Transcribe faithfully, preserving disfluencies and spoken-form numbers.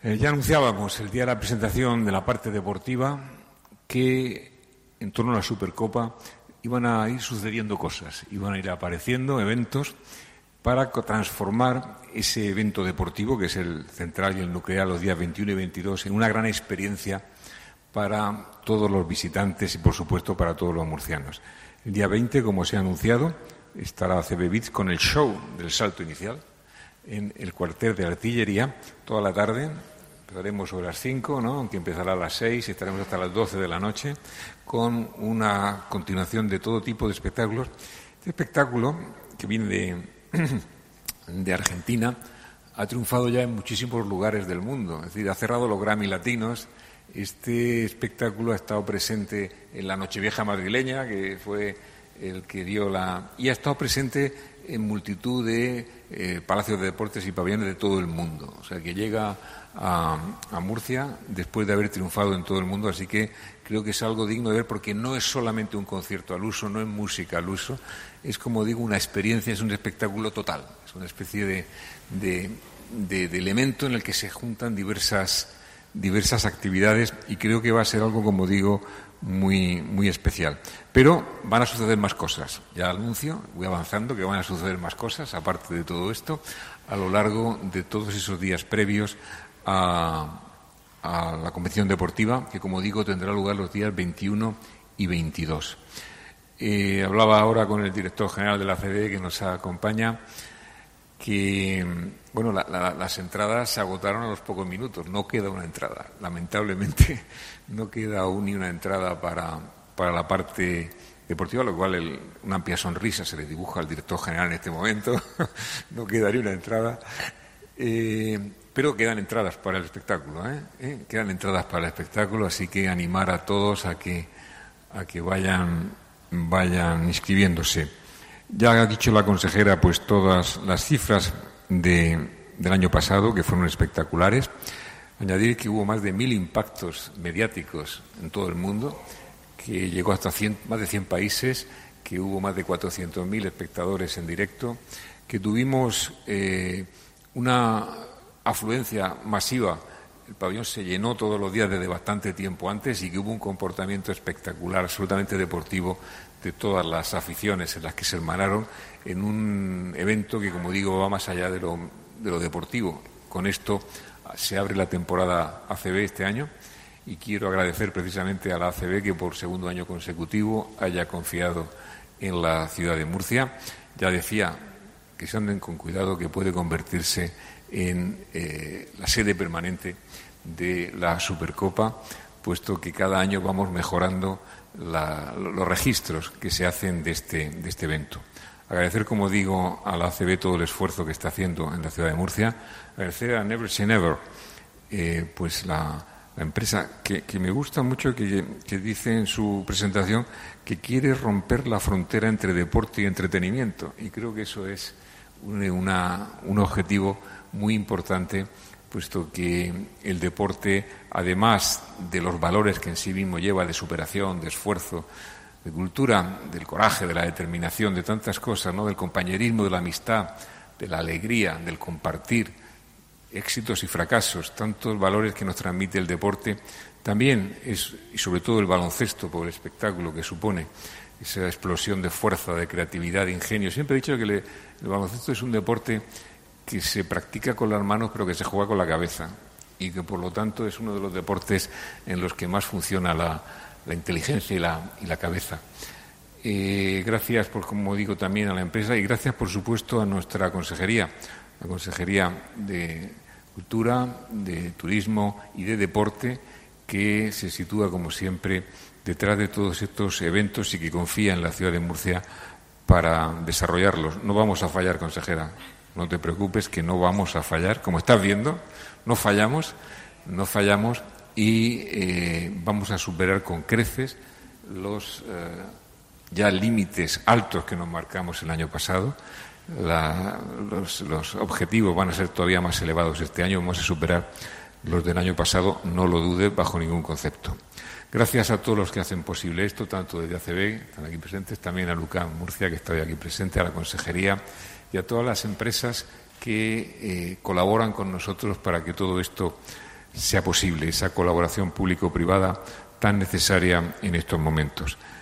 Eh, ya anunciábamos el día de la presentación de la parte deportiva que en torno a la Supercopa iban a ir sucediendo cosas, iban a ir apareciendo eventos para transformar ese evento deportivo, que es el central y el nuclear, los días veintiuno y veintidós, en una gran experiencia para todos los visitantes y, por supuesto, para todos los murcianos. El día veinte, como se ha anunciado, estará A C B Beats con el show del salto inicial en el cuartel de artillería toda la tarde. Empezaremos sobre las cinco, ¿no? Aunque empezará a las seis y estaremos hasta las doce de la noche con una continuación de todo tipo de espectáculos. Este espectáculo, que viene de, de Argentina, ha triunfado ya en muchísimos lugares del mundo. Es decir, ha cerrado los Grammy Latinos. Este espectáculo ha estado presente en la Nochevieja madrileña, que fue el que dio la... y ha estado presente en multitud de eh, palacios de deportes y pabellones de todo el mundo. O sea, que llega a, a Murcia después de haber triunfado en todo el mundo, así que creo que es algo digno de ver, porque no es solamente un concierto al uso, no es música al uso, es, como digo, una experiencia, es un espectáculo total, es una especie de, de, de, de elemento en el que se juntan diversas, diversas actividades, y creo que va a ser algo, como digo, muy, muy especial. Pero van a suceder más cosas. Ya anuncio, voy avanzando, que van a suceder más cosas, aparte de todo esto, a lo largo de todos esos días previos a, a la competición deportiva, que, como digo, tendrá lugar los días veintiuno y veintidós. Eh, hablaba ahora con el director general de la C B, que nos acompaña, que bueno, la, la, las entradas se agotaron a los pocos minutos. No queda una entrada, lamentablemente no queda aún ni una entrada para, para la parte deportiva, lo cual el, una amplia sonrisa se le dibuja al director general en este momento. No quedaría una entrada, eh, pero quedan entradas para el espectáculo, ¿eh? ¿Eh? Quedan entradas para el espectáculo, así que animar a todos a que, a que vayan, vayan inscribiéndose. Ya ha dicho la consejera pues todas las cifras de, del año pasado, que fueron espectaculares. Añadir que hubo más de mil impactos mediáticos en todo el mundo, que llegó hasta cien, más de cien países, que hubo más de cuatrocientos mil espectadores en directo, que tuvimos eh, una afluencia masiva. El pabellón se llenó todos los días desde bastante tiempo antes, y que hubo un comportamiento espectacular, absolutamente deportivo, de todas las aficiones en las que se hermanaron en un evento que, como digo, va más allá de lo, de lo deportivo. Con esto se abre la temporada A C B este año, y quiero agradecer precisamente a la A C B que por segundo año consecutivo haya confiado en la ciudad de Murcia. Ya decía que se anden con cuidado, que puede convertirse en eh, la sede permanente de la Supercopa, puesto que cada año vamos mejorando la, los registros que se hacen de este, de este evento. Agradecer, como digo, a la A C B todo el esfuerzo que está haciendo en la ciudad de Murcia. Agradecer a Never Say Never, eh, pues la, la empresa que, que me gusta mucho, que, que dice en su presentación que quiere romper la frontera entre deporte y entretenimiento. Y creo que eso es un, una, un objetivo muy importante, puesto que el deporte, además de los valores que en sí mismo lleva de superación, de esfuerzo, de cultura, del coraje, de la determinación, de tantas cosas, ¿no? Del compañerismo, de la amistad, de la alegría, del compartir, éxitos y fracasos, tantos valores que nos transmite el deporte, también es, y sobre todo el baloncesto, por el espectáculo que supone, esa explosión de fuerza, de creatividad, de ingenio. Siempre he dicho que le, el baloncesto es un deporte que se practica con las manos, pero que se juega con la cabeza, y que por lo tanto es uno de los deportes en los que más funciona la, la inteligencia y la, y la cabeza. Eh, gracias, por, como digo, también a la empresa, y gracias, por supuesto, a nuestra consejería, la Consejería de Cultura, de Turismo y de Deporte, que se sitúa, como siempre, detrás de todos estos eventos y que confía en la ciudad de Murcia para desarrollarlos. No vamos a fallar, consejera. No te preocupes, que no vamos a fallar. Como estás viendo, no fallamos, no fallamos y eh, vamos a superar con creces los eh, ya límites altos que nos marcamos el año pasado. La, los, los objetivos van a ser todavía más elevados este año. Vamos a superar los del año pasado, no lo dude bajo ningún concepto. Gracias a todos los que hacen posible esto, tanto desde A C B, que están aquí presentes, también a Lucán Murcia, que está hoy aquí presente, a la Consejería, y a todas las empresas que eh, colaboran con nosotros para que todo esto sea posible esa colaboración público-privada tan necesaria en estos momentos.